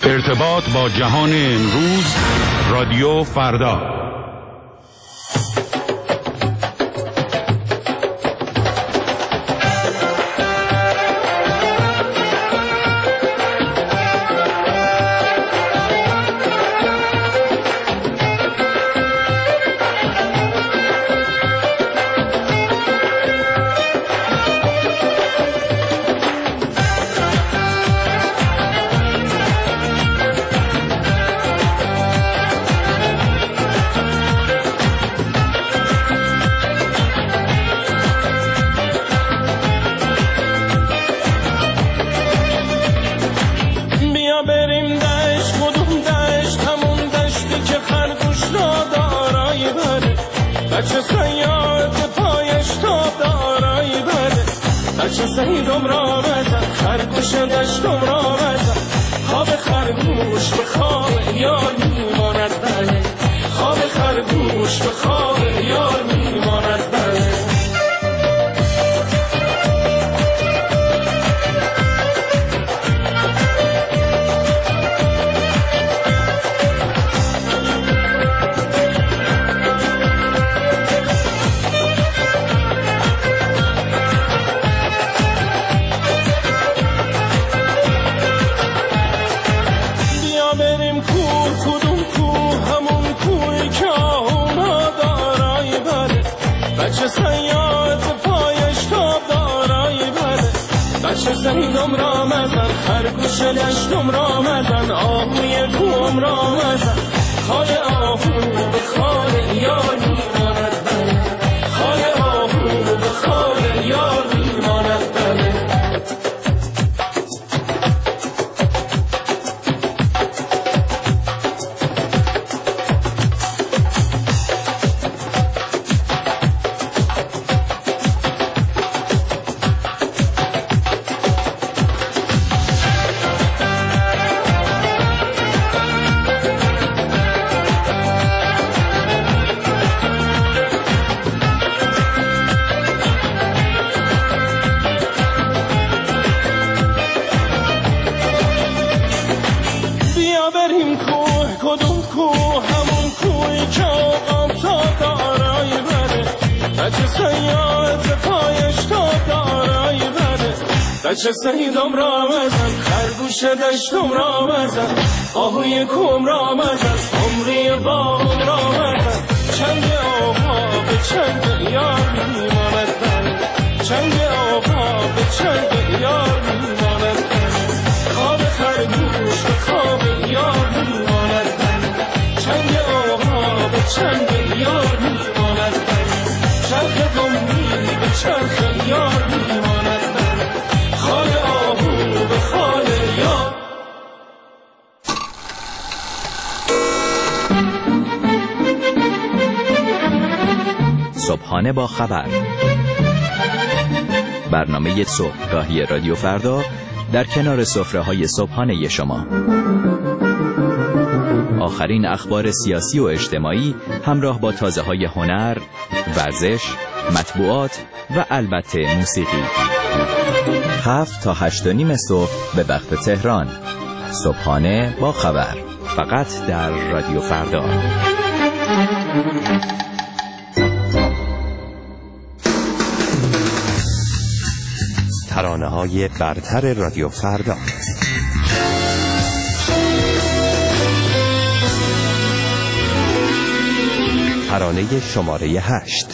ارتباط با جهان امروز، رادیو فردا. بچه سیدم را مزن، خرگوش دشتم را مزن، آهوی کوم را مزن، عمری باغم را مزن. چنگ آقا به چنگ یار میماند بله، چنگ آقا به چنگ یار میماند بله، خواب خرگوش به خواب یار میماند بله، چنگ آقا به چنگ یار میماند بله، چرخ گمی به چرخ یار میماند بله، خال آهو به خال یار. صبحانه با خبر، برنامه صبحگاهی رادیو فردا در کنار سفره‌های صبحانه شما. آخرین اخبار سیاسی و اجتماعی همراه با تازه‌های هنر، ورزش، مطبوعات و البته موسیقی. 7 تا 8:30 صبح به وقت تهران. صبحانه با خبر، فقط در رادیو فردا. ترانه‌های برتر رادیو فردا. ترانه شماره 8.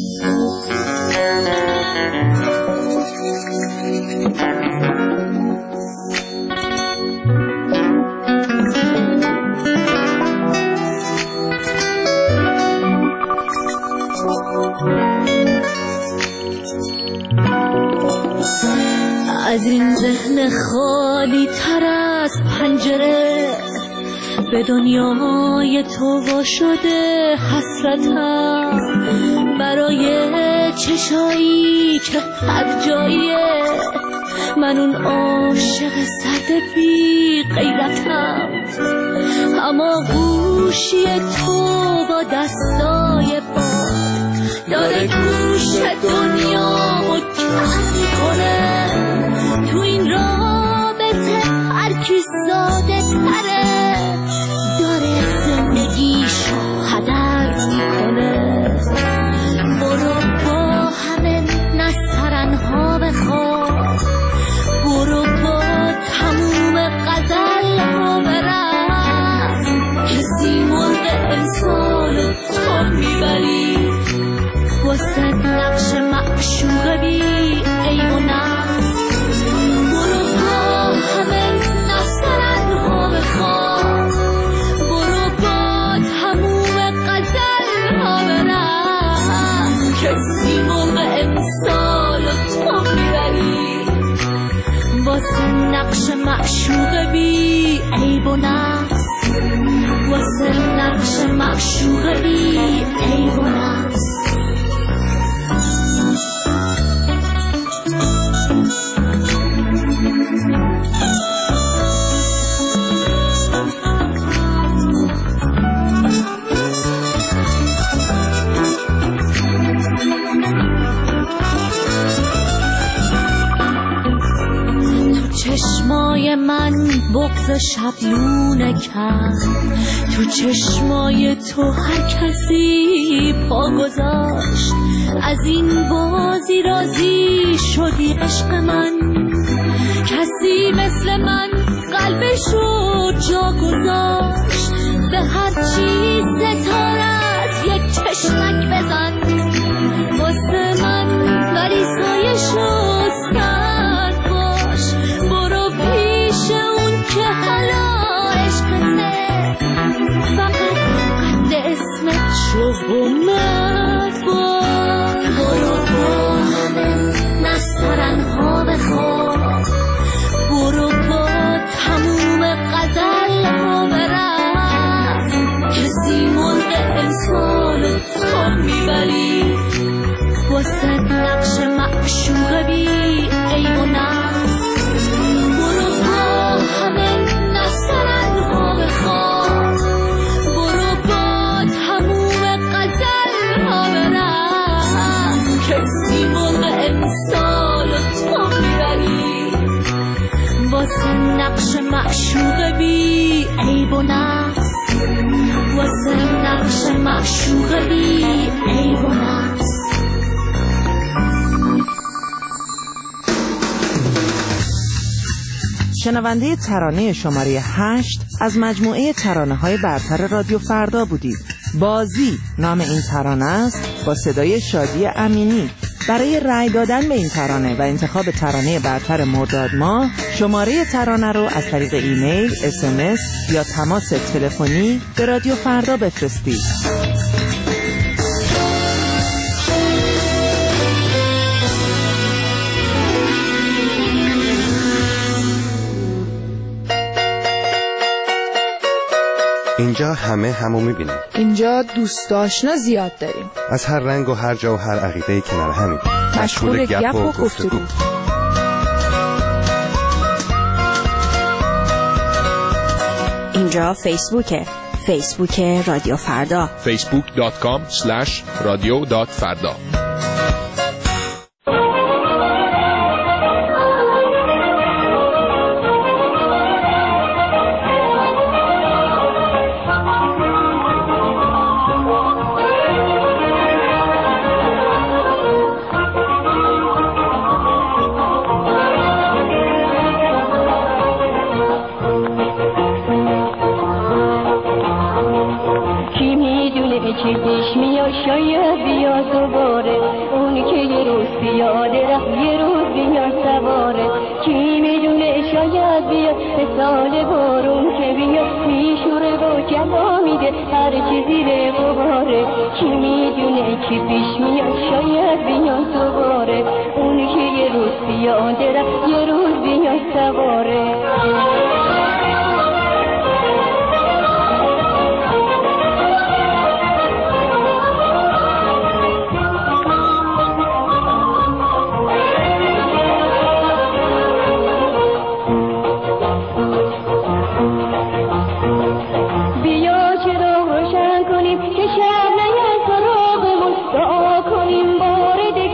از این ذهن خالی تر از پنجره به دنیای تو وا شده حسرتم، برای چشایی که هر جاییه من اون عاشق سرد بی غیرتم، اما گوشی تو با دستای باد داره گوش دنیا رو کم کنه، تو این رابطه هر هر کی ساده تره داره زندگیشو هدر میکنه. برو با همه نسترنها بخواه، برو با تموم غزلها برقص، کسی مرغ امسال تو میبری واسه نقش معشوق بی عیب و نقص. برو با همه نسترنها بخواه، برو با تموم غزلها برقص، کسی مرغ امسال تو میبری واسه نقش معشوق بی عیب و نقص، واسه نقش معشوق بی عیب و نقص. چشمای من بغض شبلونه کرد، تو چشمای تو هر کسی پا گذاشت. از این بازی راضی شدی عشق من، کسی مثل من قلبشو جا گذاشت. به هر چیز ستارت یک چشمک بزن واسه من، ولی سایشو سرد باش. برو پیش اون که حالا عشقته، فقط قد اسمت شو و مرد باش. برو با همه نسترنها بخواه، برو با تموم غزلها برقص، کسی مرغ امسال تو میبری واسه نقش معشوق بی عیب و نقص. برو با همه نسترنها بخواه، برو با تموم غزلها برقص، کسی مرغ امسال تو میبری واسه نقش معشوق بی عیب و نقص، واسه نقش معشوق بی عیب و نقص. شنونده ترانه شماره 8 از مجموعه ترانه‌های برتر رادیو فردا بودید. بازی نام این ترانه است با صدای شادی امینی. برای رأی دادن به این ترانه و انتخاب ترانه برتر مرداد ماه، شماره ترانه رو از طریق ایمیل، SMS یا تماس تلفنی به رادیو فردا بفرستید. اینجا همه همو میبینیم. اینجا دوست آشنا زیاد داریم. از هر رنگ و هر جا و هر عقیده کنار همین. مشغول گپ و گفتگو. اینجا فیسبوک رادیو فردا. facebook.com/radio.farda. شاید بیا دوباره اون که یه روز بیاده رفت یه روز بیا سواره. کی میدونه شاید بیا سال بارون که بیا میشوره و جلا میده هر چیزی به غباره. کی میدونه کی پیش میاد شاید بیا دوباره اون که یه روز بیاده رفت یه روز بیا سواره.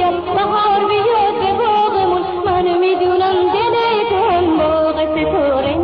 بهار بیاد به باغمون من میدونم دل تو هم باغ ستاره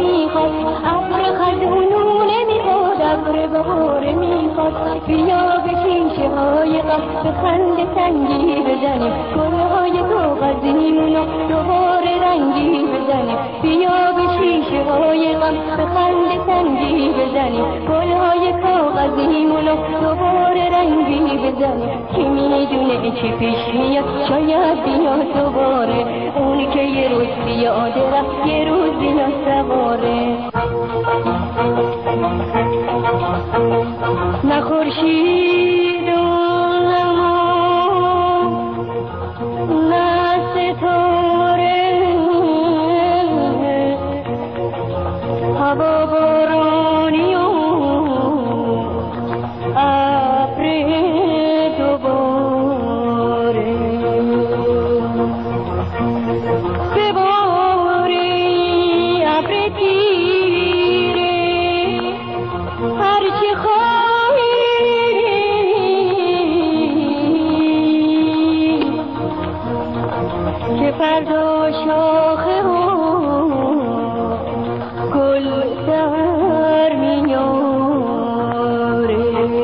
غم به خنده تنگی بزنیم، گلهای کاغذیمونو دوباره رنگی بزنیم. بیا به شیشه های غم به خنده تنگی بزنیم، گلهای کاغذیمونو دوباره رنگی بزنیم. کی میدونه چی پیش میاد، شاید بیاد دوباره، اونی که یه روز بیاده رفت یه روز بیاد سواره. نه خورشید و زمان، نه ستاره، هوا بارانی و ابر دوباره. بباری ابر تیره، هرچی خواهی که فردا شاخه و گل در میاره.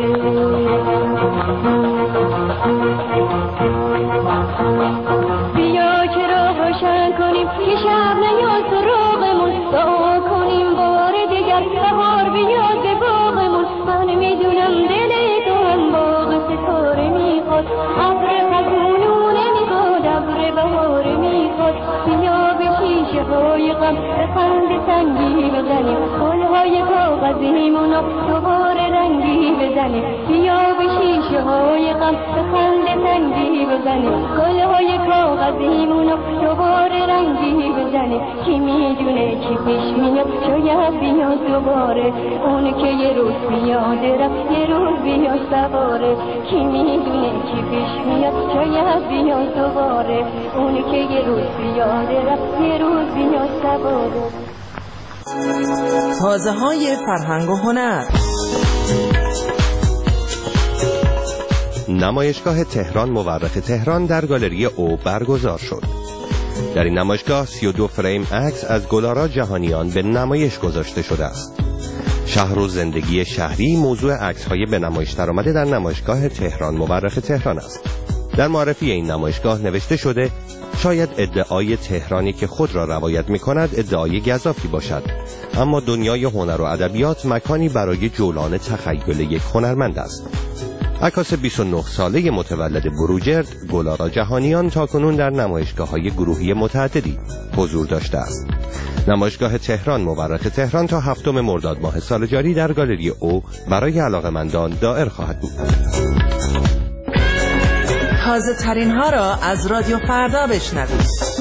بیا که را روشن کنیم که شب نیاد سراغمون، دعا کنیم بار دیگر بهار بیاد به باغمون. من میدونم دل تو هم باغ ستاره میخواد، ابر خزونو نمیخواد، ابر بهاره میخواد. بیا به شیشه های غم به خنده تنگی بزنیم، گلهای کاغذیمونو دوباره رنگی بزنیم. بیا به شیشه های غم به خنده تنگی بزنیم، گلهای کاغذیمونو دوباره رنگی بزنیم. کی میدونه چی پیش میاد، شاید بیاد دوباره، اون که یه روز بیاد رفت یه روز بیاد سواره. کی میدونه چی پیش میاد، شاید بیاد دوباره، اون که یه روز بیاد رفت یه روز بیاد سواره. تازه های فرهنگ و هنر. نمایشگاه تهران مورخ تهران در گالری او برگزار شد. در این نمایشگاه 32 فریم عکس از گلارا جهانیان به نمایش گذاشته شده است. شهر و زندگی شهری موضوع عکس‌های به نمایش درآمده در نمایشگاه تهران مورخ تهران است. در معرفی این نمایشگاه نوشته شده شاید ادعای تهرانی که خود را روایت می‌کند ادعای گزافی باشد، اما دنیای هنر و ادبیات مکانی برای جولان تخیل یک هنرمند است. عکاس 29 ساله متولد بروجرد، گلارا جهانیان تاکنون در نمایشگاه‌های گروهی متعددی حضور داشته است. نمایشگاه تهران مورخ تهران تا 7 مرداد ماه سال جاری در گالری او برای علاقه‌مندان دائر خواهد بود. تازه ترین ها را از رادیو فردا بشنوید.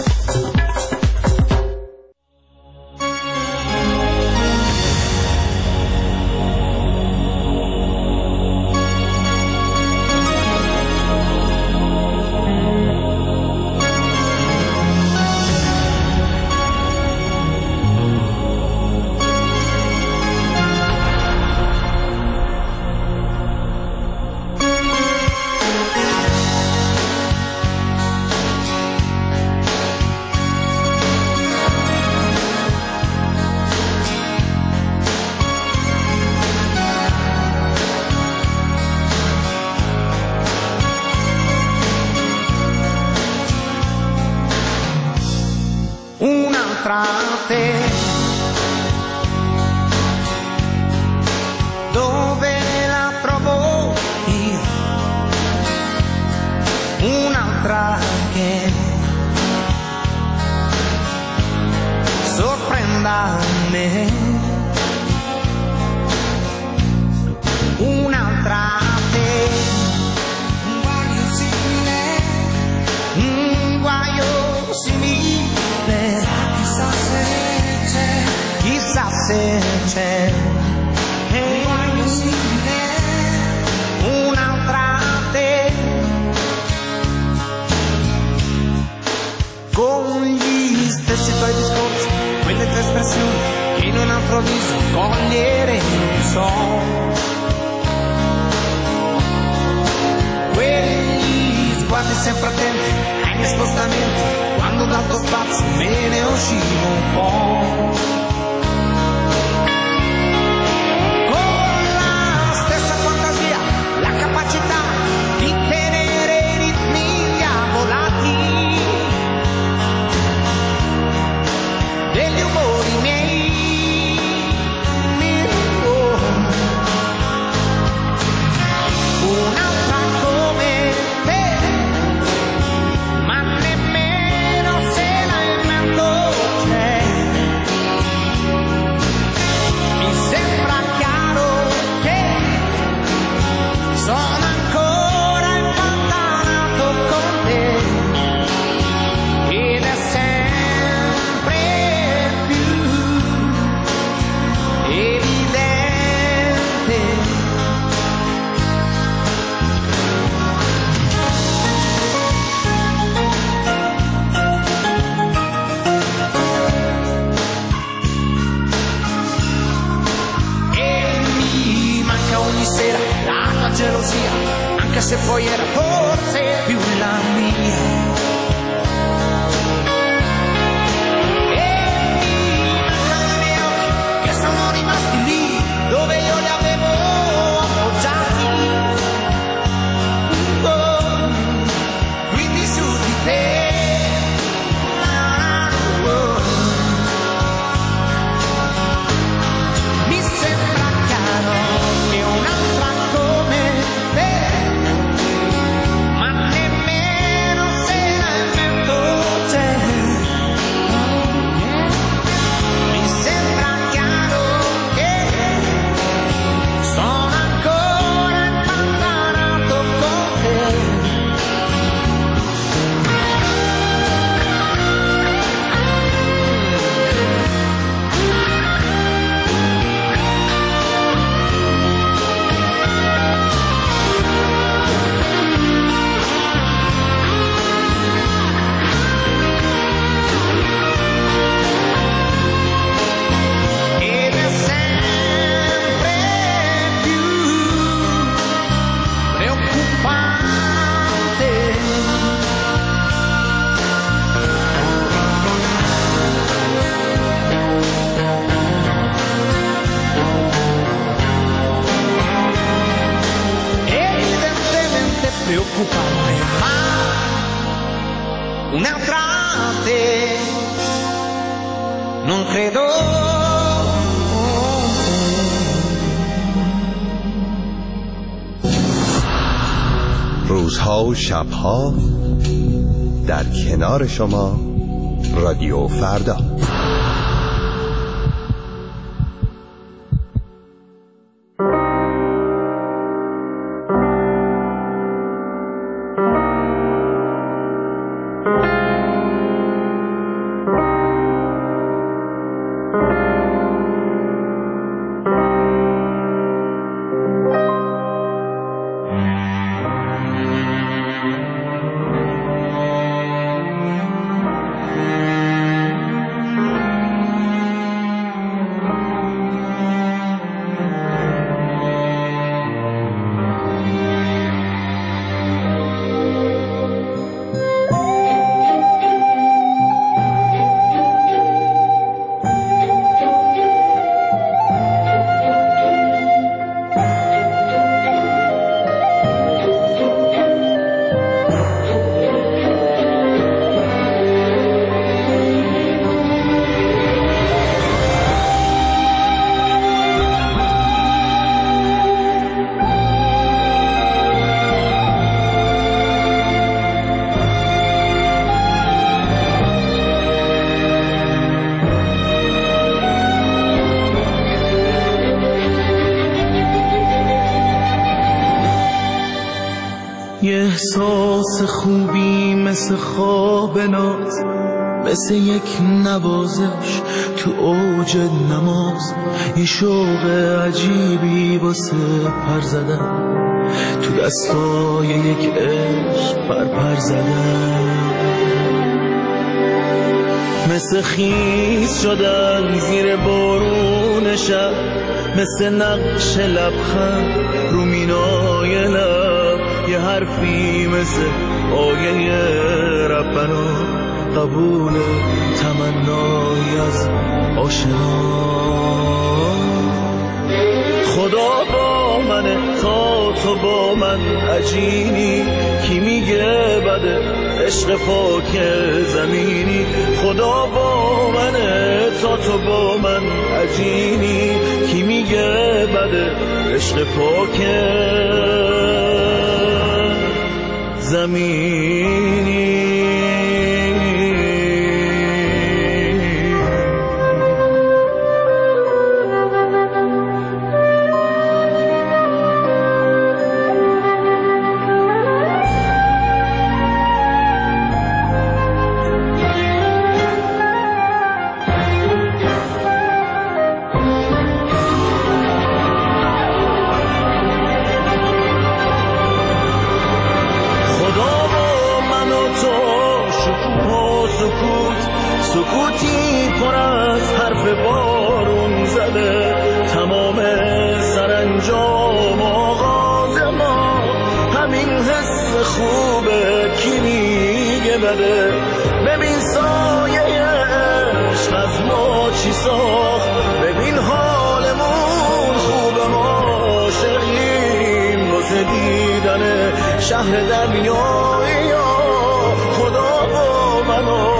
Dove la trovo io? Un'altra che sorprenda me, un'altra te, un guaio simile, chissà se c'è, un guaio simile, un'altra te, con gli stessi tuoi discorsi, quelle tue espressioni che in un altro viso cogliere non so, quegli sguardi sempre attenti ai miei spostamenti, quando dal tuo spazio me ne uscivo un po', con la stessa fantasia, la capacità di te se poi era forse più la mia. E i miei occhi che sono rimasti lì dove io li avevo appoggiati, quindi su di te. Preoccupante, ma un'altra te non credo. روزها و شبها در کنار شما رادیو فردا. یه احساس خوبی مثل خواب ناز، مثل یک نوازش تو اوج نماز، یه شوق عجیبی واسه پر زدن، تو دستای یک عشق پر زدن، مثل خیس شدن زیر بارون شب، مثل نقش لبخند رو مینای لب، یه حرفی مثل آیه ربنا، قبول تمنایی از آشنا. خدا با منه تا تو با من عجینی، کی میگه بده عشق پاک زمینی. خدا با منه تا تو با من عجینی، کی میگه بده عشق پاک زمینی. سکوتی پر از حرف بارون زده، تمام سرانجام آغاز ما همین خوبه کی میگه بده. ببین سایه عشق از ما چی ساخت، ببین حالمون خوبه ما عاشقیم واسه دیدن شهر دنیایی یا خدا با منو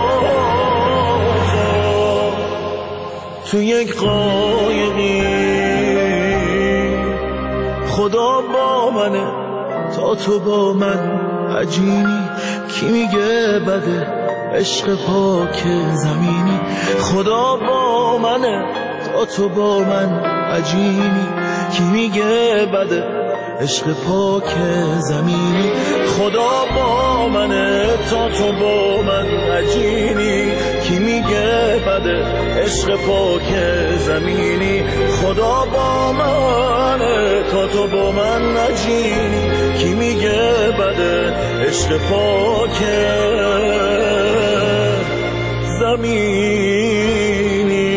تو یک قایقی، خدا با منه تا تو با من عجینی. کی میگه بده عشق پاک زمینی، خدا با منه تا تو با من عجینی. کی میگه بده عشق پاک زمینی، خدا با منه تا تو با من عجینی. کی میگه بده عشق پاک زمینی، خدا با منه تا تو با من عجینی. کی میگه بده عشق پاک زمینی.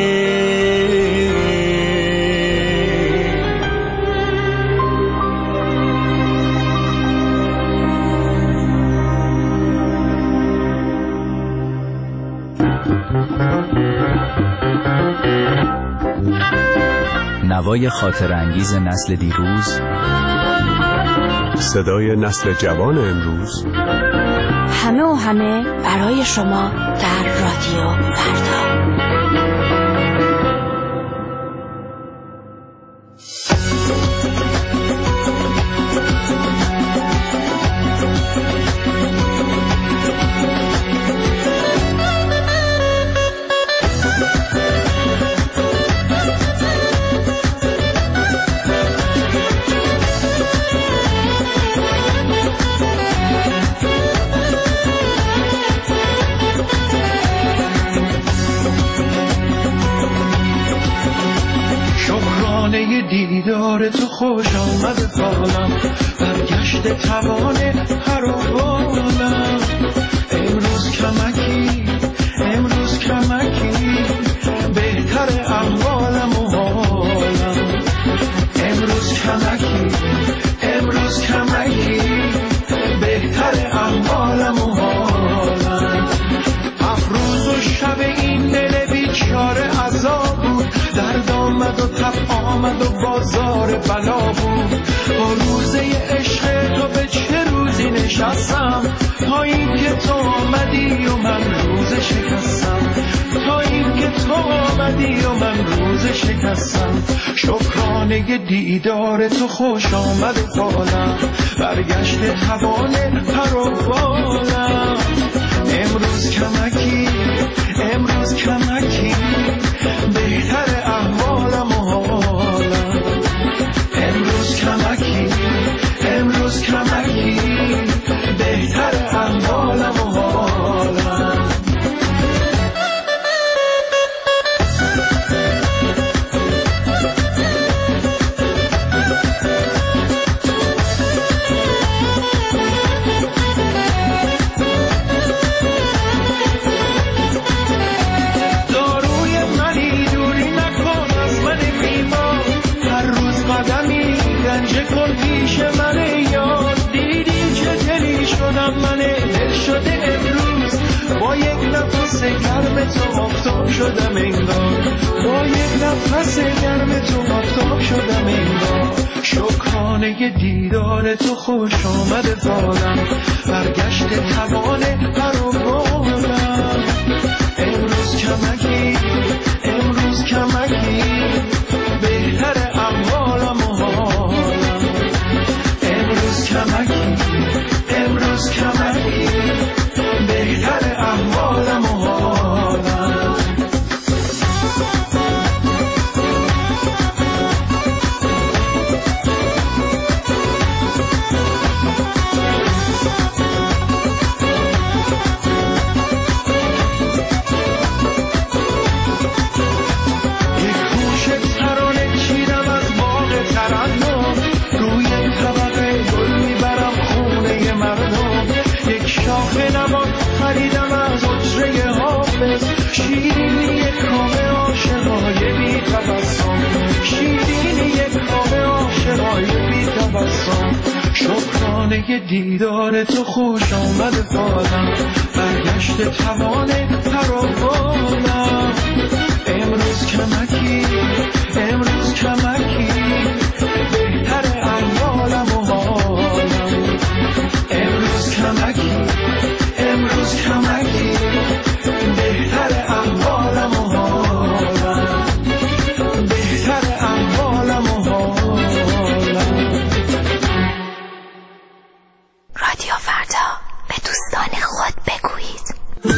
نوای خاطر انگیز نسل دیروز، صدای نسل جوان امروز، همه و همه برای شما در رادیو فردا. دیدار تو خوش آمد بالم، برگشت توانه هر و بالم. امروز کمکی بهتر احوالم و حالم. امروز کمکی بهتر احوالم و حالم. افروز و شب این دل بیچاره عذاب بود، درد آمد و تب آمد و بازار بلا بود. با روزه عشق تو به چه روزی نشستم، تا این که تو آمدی و من روز شکستم. تا این که تو آمدی و من روز شکستم. شکرانه دیدار تو خوش آمد بالم، برگشت توانه پر و بالم. امروز کمکی بهتر احوالم و حالم. امروز کمکی بهتر احوالم و حالم. من دل شده امروز، با یک نفس گرم تو آفتاب شدم انگار. با یک نفس گرم تو آفتاب شدم انگار. شکرانه دیدار تو خوش آمد بالم، برگشت توانه پر و بالم. امروز کمکی بهتر احوالم و حالم. امروز کمکی بهتر احوالم و حالم. بهانه دیدار تو خوش آمد بازم، برگشت توانه تراوانم. امروز کمکی بهتر احوالم و حالم. امروز کمکی بهتر احوالم و حالم. بهتر احوالم و حالم. رادیو فردا، به دوستان خود بگویید.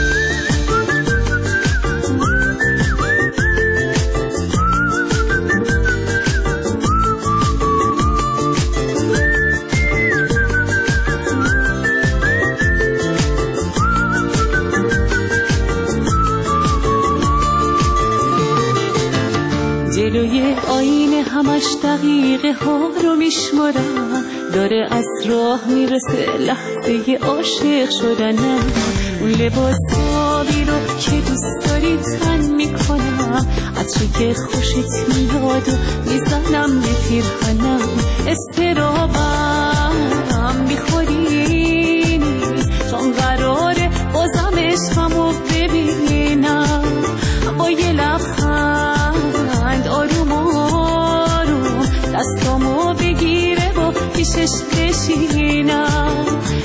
جلوی آینه همش دقیقه ها رو میشمارم، داره از راه میرسه لحظه عاشق شدنم. اون لباسابی رو که دوست داری تن میکنم، عطری که خوشت میاد و میزنم به پیرهنم. استرابم بیخودی نیست، چون قراره بازم عشقمو ببینم. با یه لبخند آروم آروم دستامو بگیره و پیشش بشینم.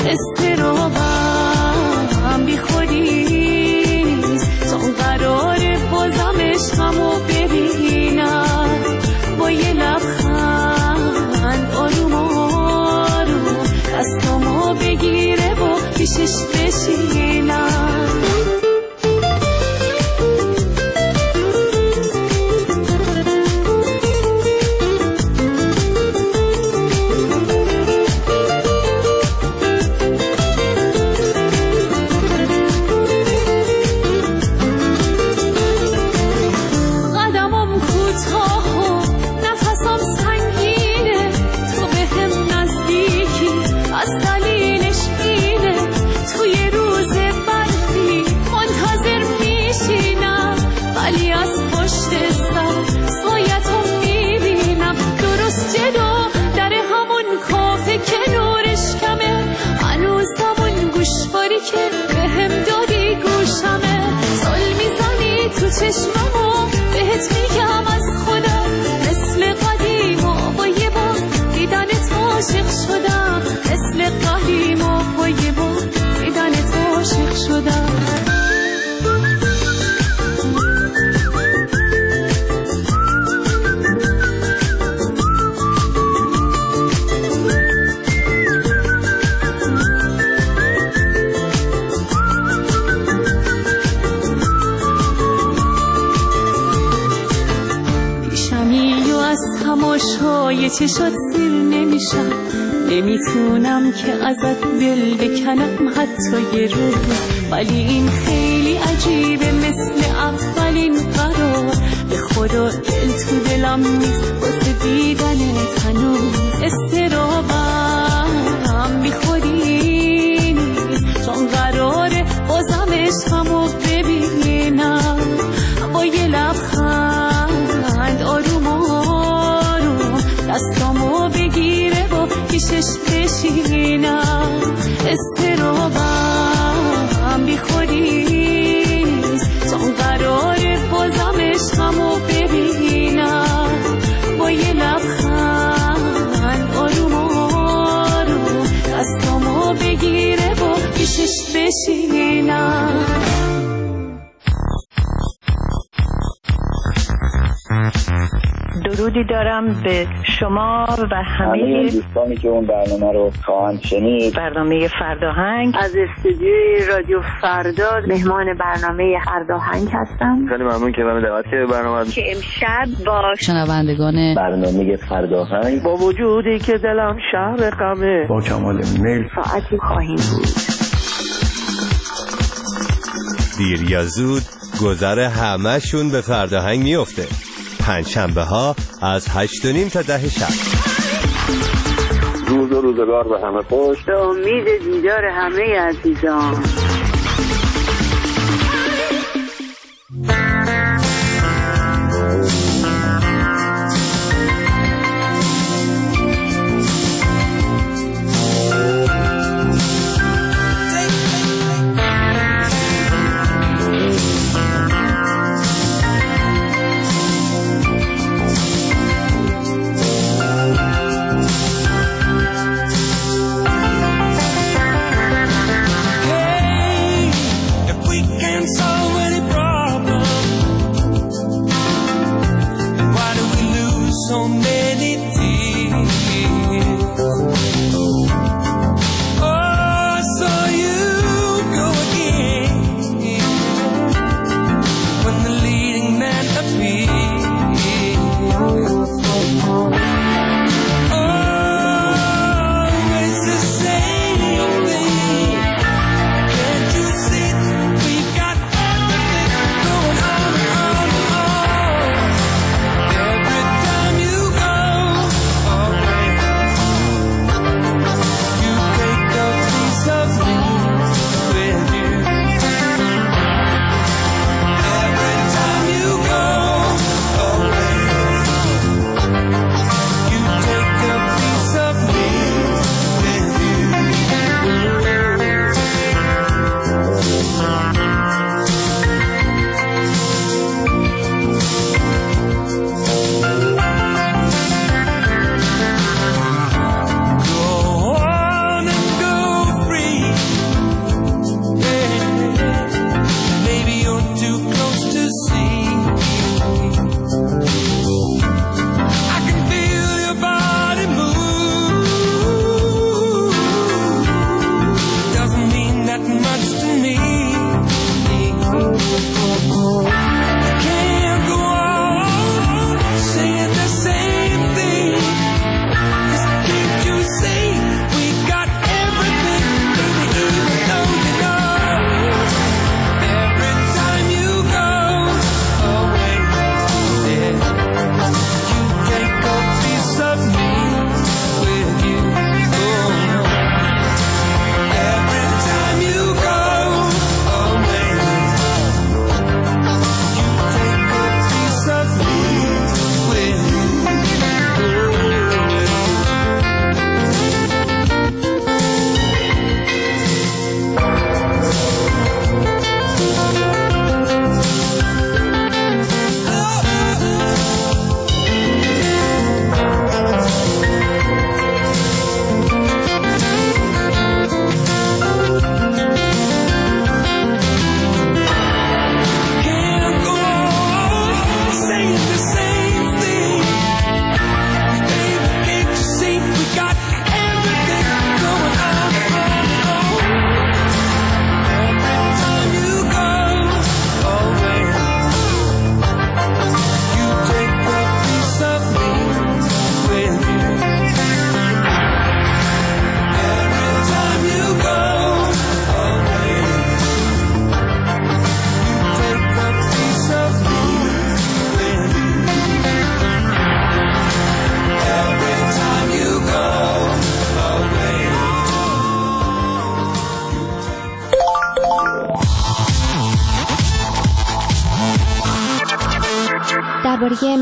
استرابم بی خودی نیست، چون قراره بازم عشقمو ببینم. با یه لبخند آروم آروم دستامو بگیره و پیشش بشینم. چشممو بهت میگم از خودم، مثل قدیم و با یه بار دیدنت عاشق شدم. مثل قدیم و با یه بار دیدنت عاشق شدم. تماشای چشات سیر نمیشم، نمیتونم که ازت دل بکنم حتی یه روز. ولی این خیلی عجیبه، مثل اولین قرار. به خدا دل تو دلم نیست واسه دیدنت هنوز. استرابم بی خودی نیست، چون قراره بازم عشقمو ببینم. با یه لبخند آروم آروم دستامو بگیره و پیشش بشینم. استرابم بی خودی نیست، چون قراره بازم عشقمو ببینم. با یه لبخند آروم آروم دستامو بگیره و پیشش بشینم. درودی دارم به شما و همه دوستانی که اون برنامه رو خواهند شنید. برنامه فرداهنگ از استودیوی رادیو فردا مهمان برنامه فرداهنگ هستم. خیلی ممنون که من دعوت کردید برنامه که امشب با شنوندگان برنامه فرداهنگ با وجودی که دلم شهر غمه با کمال میل ساعتی خواهیم بود. دیر یا زود گذر همه‌شون به فرداهنگ میفته. پنجشنبه ها از 8:30 تا 10 شب. روز و روزگار به همه خوش. به امید دیدار همه عزیزان.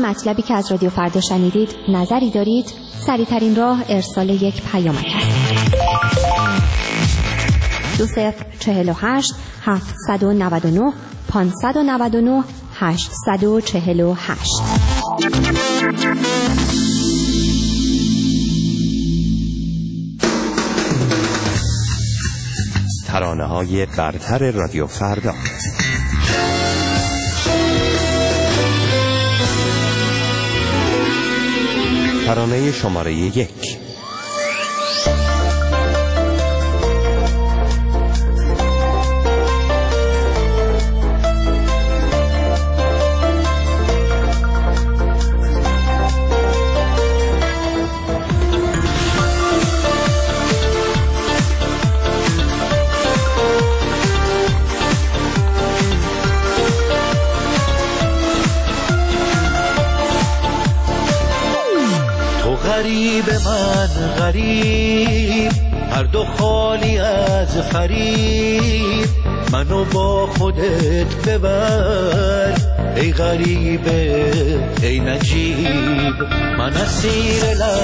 مطلبی که از رادیو فردا شنیدید نظری دارید؟ سریع‌ترین راه ارسال یک پیامک است. 2048 799 599 848. ترانه‌های برتر رادیو فردا. ترانه شماره 1. غریب من غریب، هر دو خالی از فریب، منو با خودت ببر ای غریب ای نجیب. من اسیر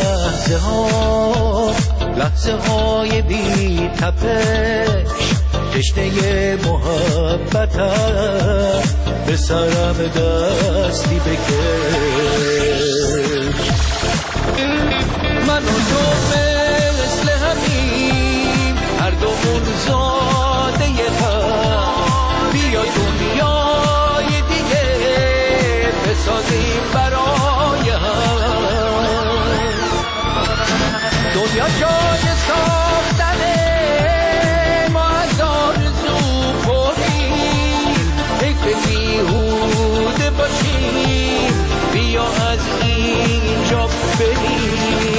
لحظه های بی تپش، تشنه محبتم، به سرم دستی بکش. من و تو مثل همیم، هر دومون زاده هم، بیا دنیای دیگه بسازیم برای هم. دنیا جای ساختنه، ما از آرزو پریم، حیف بیهوده باشیم، بیا از اینجا بریم.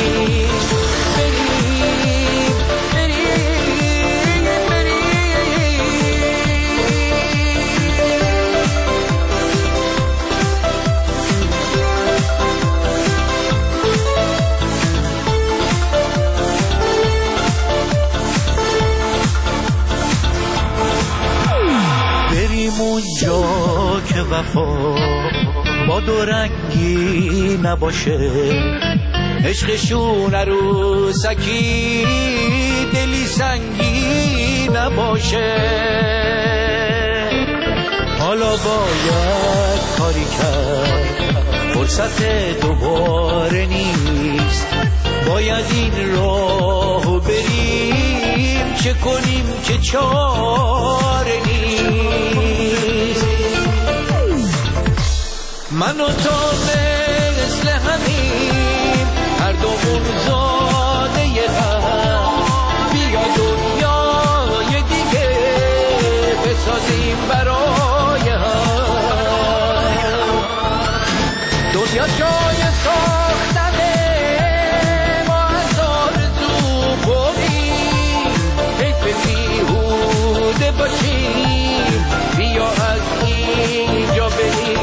اونجا که وفا با دو رنگی نباشه، عشقشون عروسکی دلی سنگی نباشه. حالا باید کاری کرد، فرصت دوباره نیست، باید این راهو بریم، چه کنیم که چاره نیست. من و تو مثل همیم، هر دومون زاده هم، بیا دنیای دیگه بسازیم برای هم. دنیا جای ساختنه، ما از آرزو بریم، حیف بیهوده باشیم، بیا از اینجا بریم.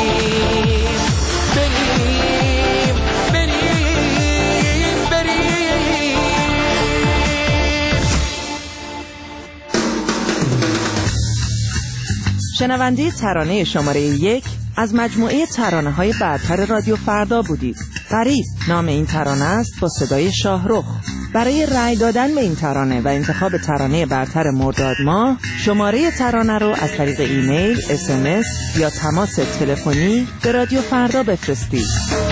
شنونده ترانه شماره 1 از مجموعه ترانه‌های برتر رادیو فردا بودید. غریب نام این ترانه است با صدای شاهرخ. برای رأی دادن به این ترانه و انتخاب ترانه برتر مرداد ماه، شماره ترانه رو از طریق ایمیل، SMS یا تماس تلفنی به رادیو فردا بفرستید.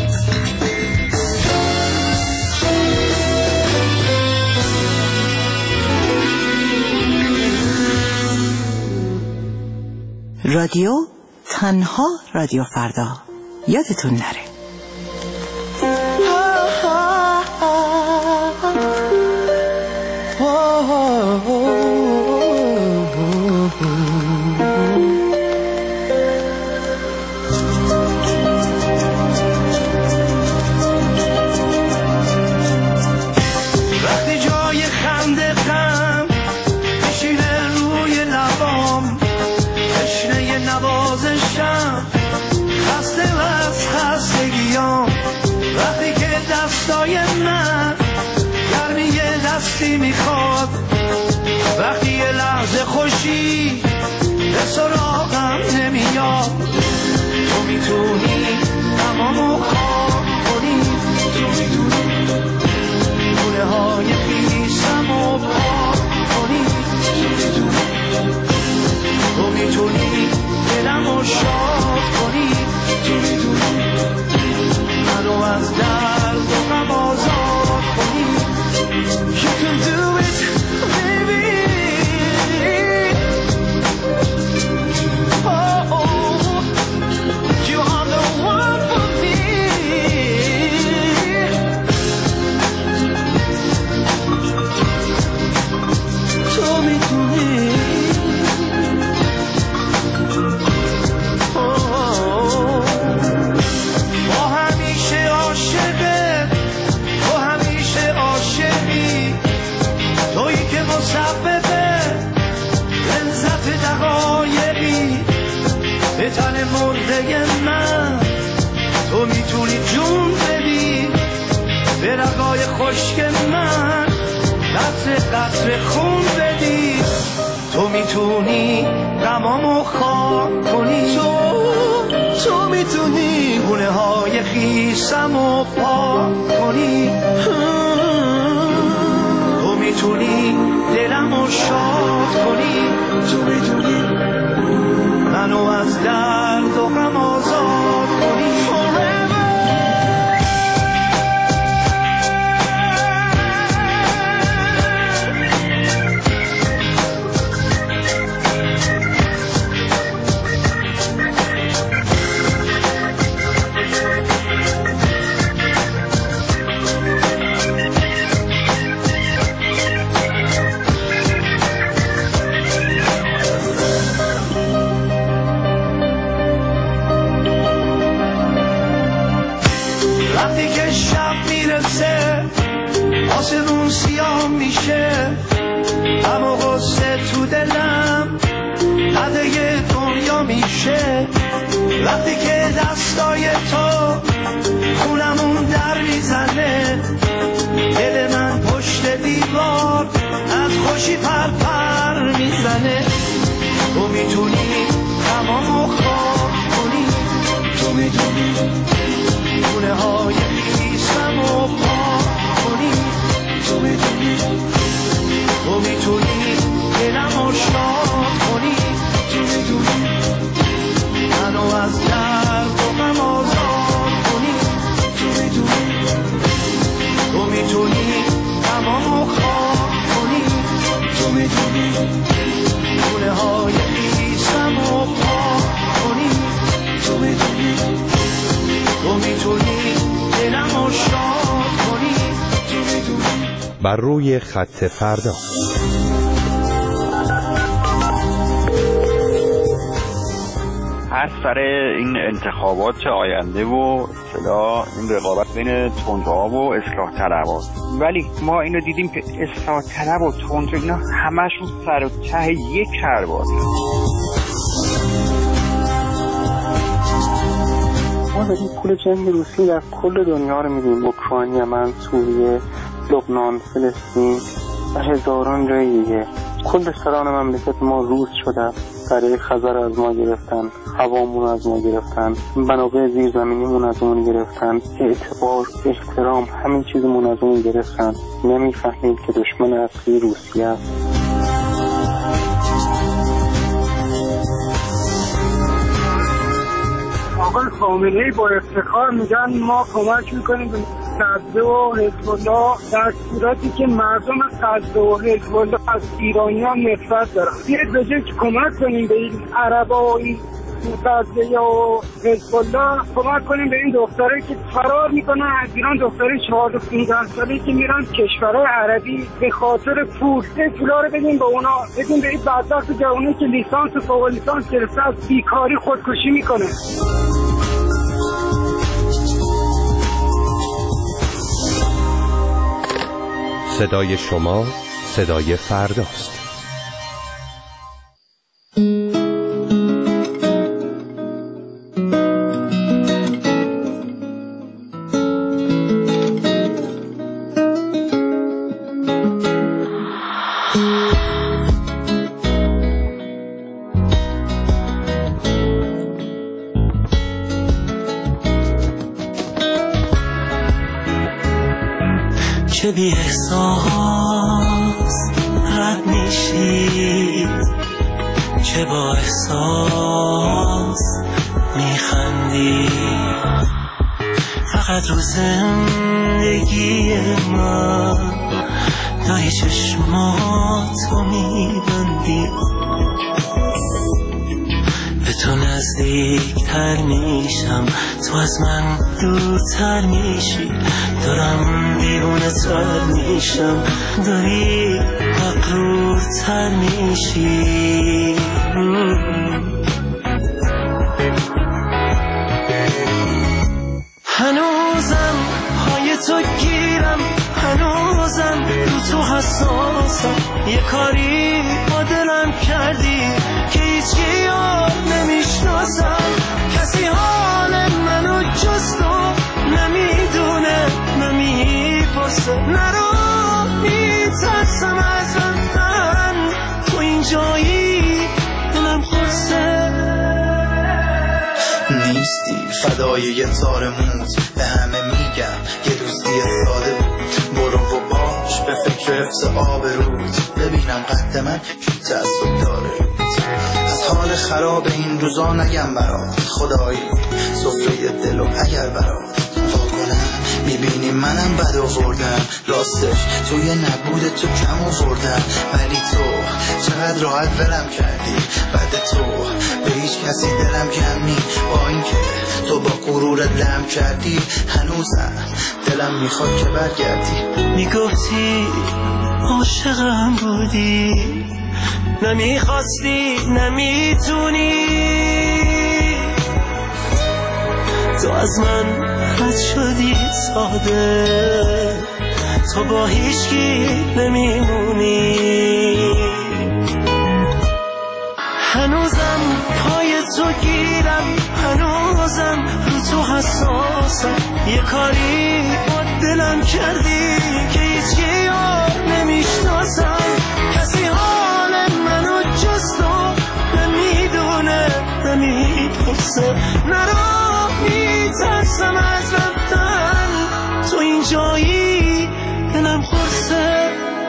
رادیو تنها رادیو فردا، یادتون نره. وقتی جای خنده غم بشینه روی لبام، تشنه نوازشم، خسته و از خستگیام، وقتی که دستای من گرمی دستی میخواد، وقتی یه لحظه خوشی به سراغم نمیاد، تو میتونی تمام غمامو خواب کنی تو میدونی گونه های خیسمو پاک کنی تو میتونی دلمو شاد کنی تو میدونی منو از درد و غم آزاد کنی You can do it baby Oh You are the one for me تو میتونی با همیشه عاشقه تو همیشه عاشقی تویی که مسببه لذت دقایقی به تن مرده من تو میتونی جون بدی به رگای خشک من قطره قطره خون بدی تو میتونی غمامو خواب کنی تو میتونی گونه های خیسمو پاک کنی تو میتونی دلمو شاد کنی تو میتونی منو از درد و غم آزاد کنی وقتی که شب میرسه آسمون سیاه میشه غم و غصه تو دلم قده دنیا میشه وقتی که دستای تو خونمون در میزنه دل من پشت دیوار از خوشی پر میزنه تو میتونی غمامو خواب کنی تو میتونی گونه های خیسمو پاک کنی تو میتونی دلمو شاد کنی تو میتونی منو از درد و غم آزاد کنی تو میتونی غمامو خواب کنی تو میتونی گونه های خیسمو پاک کنی تو میتونی دلمو شاد کنی تو میتونی بر روی خط فردا از سر این انتخابات آینده و اصطلاح این رقابت بین تندروها و اصلاح طلبات ولی ما اینو دیدیم که اصلاح طلب و تندرو اینا همشون سر و ته یک کرباس ما داریم پول جنگ روسی در کل دنیا رو میدیم اوکراین، یمن، سوریه، لبنان، فلسطین و هزاران جای دیگه. کل سران مملکت ما روز شده، برای خزر از ما گرفتن، هوامون از ما گرفتن، منابع زیرزمینیمون از اون گرفتن، اعتبار، احترام، همین چیزمون از اون گرفتن. نمیفهمیم که دشمن اصلی روسیه است. آقای خامنه‌ای با افتخار میگن ما کمک میکنیم به غزه و حزب الله، در صورتی که مردم غزه و حزب الله از ایرانیان نفرت دارن. بیاید به جای که کمک کنیم به این عربا و این غزه یا حزب الله، کمک کنیم به این دخترایی که فرار میکنن از ایران، دخترای 14-15 ساله‌ای که میرن کشورهای عربی به خاطر پول. این پولا رو بدیم به اونا، بدیم به این بدبخت جوانی که لیسانس و فوق لیسانس گرفته از بیکاری خودکشی میکنه. صدای شما صدای فرداست. که بی احساس رد میشی، که با احساس میخندی. فقط رو زندگی من داری چشماتو میبندی، به تو نزدیکتر میشم، تو از من دورتر میشی. دارم دیوونه تر میشم، داری مغرورتر میشی. هنوزم پای تو گیرم، هنوزم رو تو حساسم. یه کاری با دلم کردی که هیچی یاد نمیشناسم. کسی حال منو جز تو نمیدونه، نمیپرسه. نرو میترسم از رفتن، تو اینجایی دلم خورسه. نیستی فدای یه تار موز، به همه میگم یه دوستی ساده بود. برو و باش به فکر حفظ آبروت، ببینم قد من کی تعصب داره. از حال خراب این روزا نگم برات، خدایی سفره دلو اگر برات واکنم. میبینی منم بد آوردم، راستش توی نبود تو کم آوردم. ولی تو چقدر راحت ولم کردی، بعد تو به هیچ کسی دلم کم نی. با اینکه تو با غرورت لم کردی، هنوزم دلم میخواد که برگردی. میگفتی عاشقم بودی، نمیخواستی نمیتونی. تو از من رد شدی ساده، تو با هیچکی نمیمونی. هنوزم پای تو گیرم، هنوزم رو تو حساسم. یه کاری با دلم کردی که هیچکی یاد نمیشناسم. کسی حال منو جز تو نمیدونه، نمیپرسه. نرو میترسم از رفتن، تو اینجایی دلم خورسه.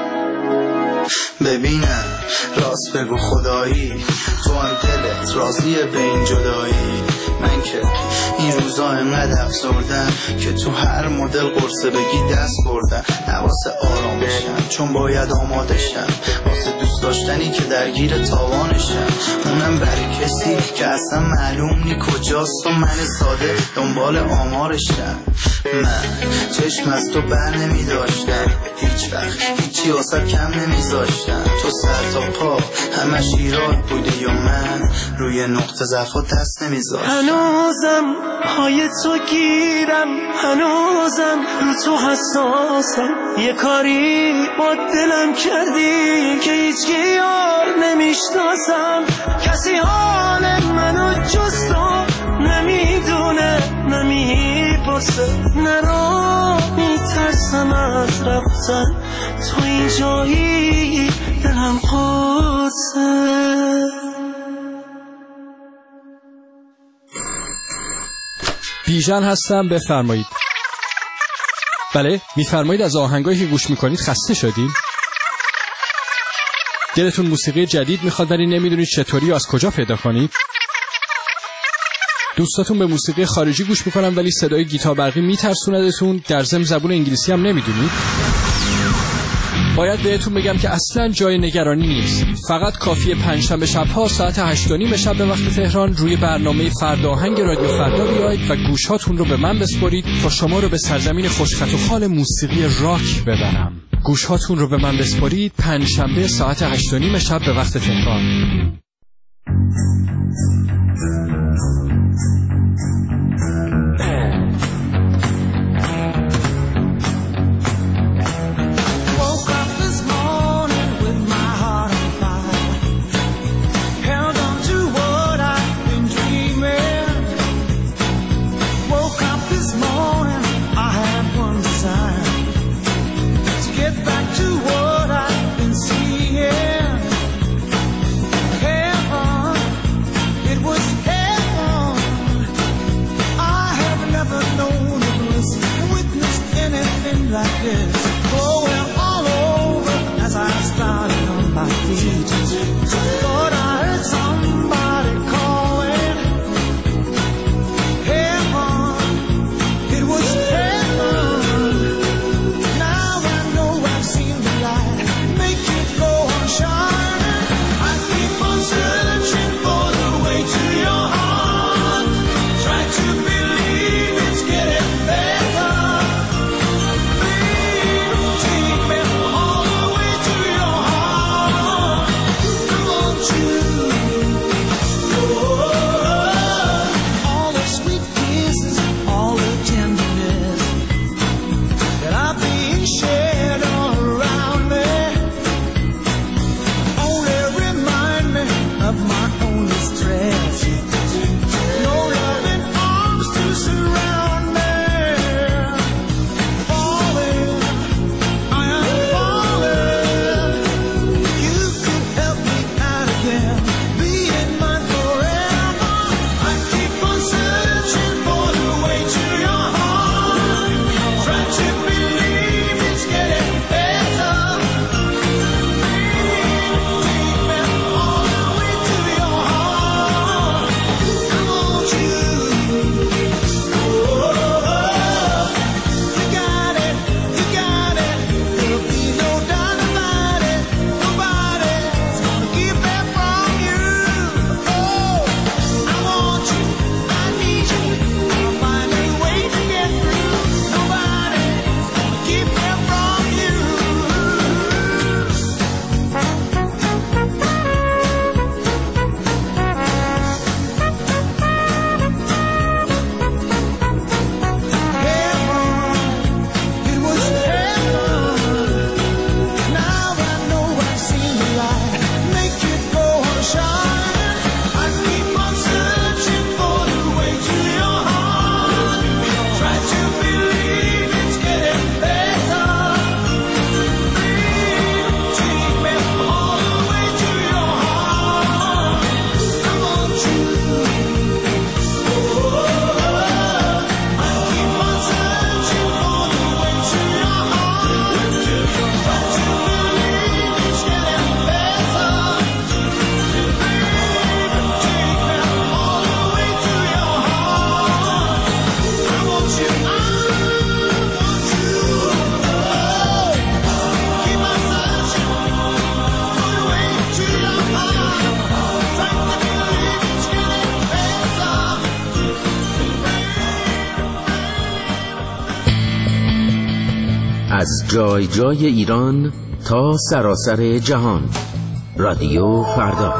ببینم راست بگو خدایی، تو هم دلت راضیه به این جدایی. من که این روزا انقدر افسردم که تو هر مدل قرصه بگی دست بردم. نواسه آرام بشم چون باید آماده شم، واسه دوست داشتنی که درگیر تاوانشم. اونم برای کسی که اصلا معلوم نی کجاست و من ساده دنبال آمارشم. من چشم از تو بر نمی داشتم، هیچ وقت هیچی واسه کم نمیذاشتم. تو سر تا پا همش ایراد بودی و من روی نقطه ضعف و دست نمیذاشتم. هنوزم پای تو گیرم، هنوزم رو تو حساسم. یه کاری با دلم کردی که هیچکی یار نمیشناسم. کسی حال منو جز تو نمیدونه، نمیپرسه. نرو میترسم از رفتن، تو اینجایی دلم قرصه. بیژن هستم، بفرمایید. بله، میفرمایید از آهنگایی که گوش میکنید خسته شدین؟ دلتون موسیقی جدید میخواد ولی نمیدونید چطوری و از کجا پیدا کنید؟ دوستاتون به موسیقی خارجی گوش میکنن ولی صدای گیتار برقی میترسوندتون، در ضمن زبون انگلیسی هم نمیدونید؟ باید بهتون بگم که اصلا جای نگرانی نیست. فقط کافیه پنجشنبه شب‌ها ساعت 8:30 شب به وقت تهران روی برنامه فردا آهنگ رادیو فردا بیایید و گوشهاتون رو به من بسپارید تا شما رو به سرزمین خوشخط و خال موسیقی راک ببرم. گوشهاتون رو به من بسپارید پنجشنبه ساعت 8:30 شب به وقت تهران. Like this. از جای جای ایران تا سراسر جهان. رادیو فردا.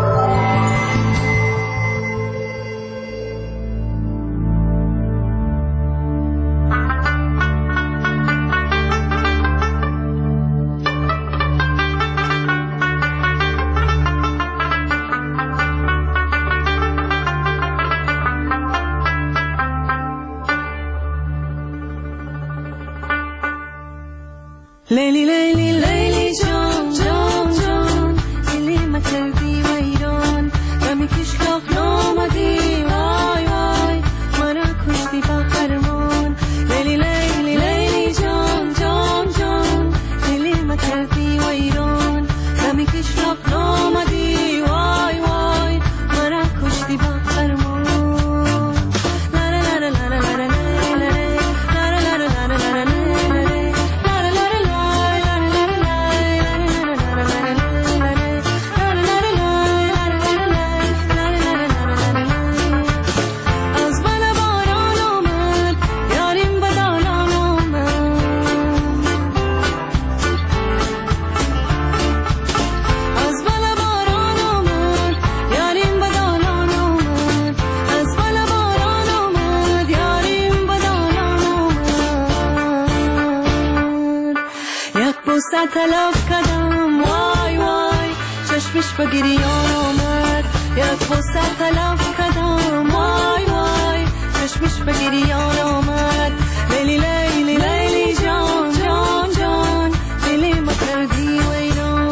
لیلی لیلی لیلی جان جان جان دلی مکردی و ایران دمی کشلاق نامدی وای وای مرا کشتی با خرمان لیلی لیلی لیلی جان جان جان دلی مکردی و ایران دمی کشلاق نامدی وای وای مرا کشتی با خرمان تلف کردم وای وای چشمش به گریان آمد یک بوسه تلف کردم وای وای چشمش به گریان آمد لیلی لیلی لیلی جان جان جان دلی مکردی و ایران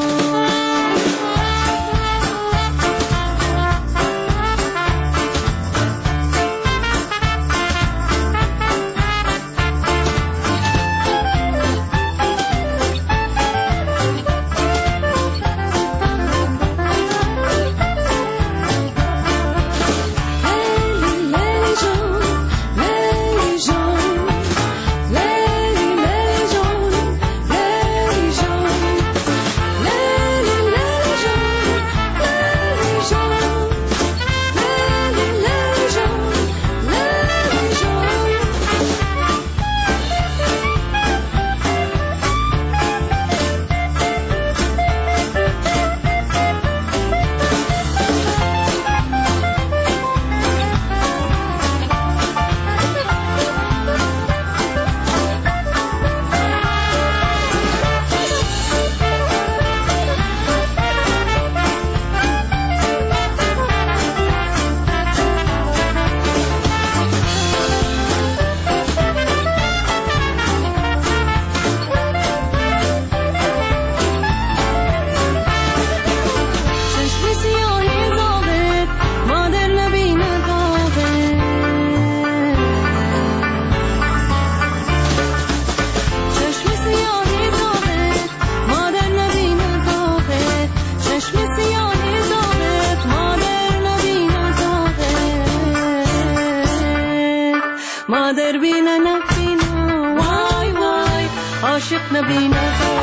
مادر بینه نبینه وای وای عاشق نبینه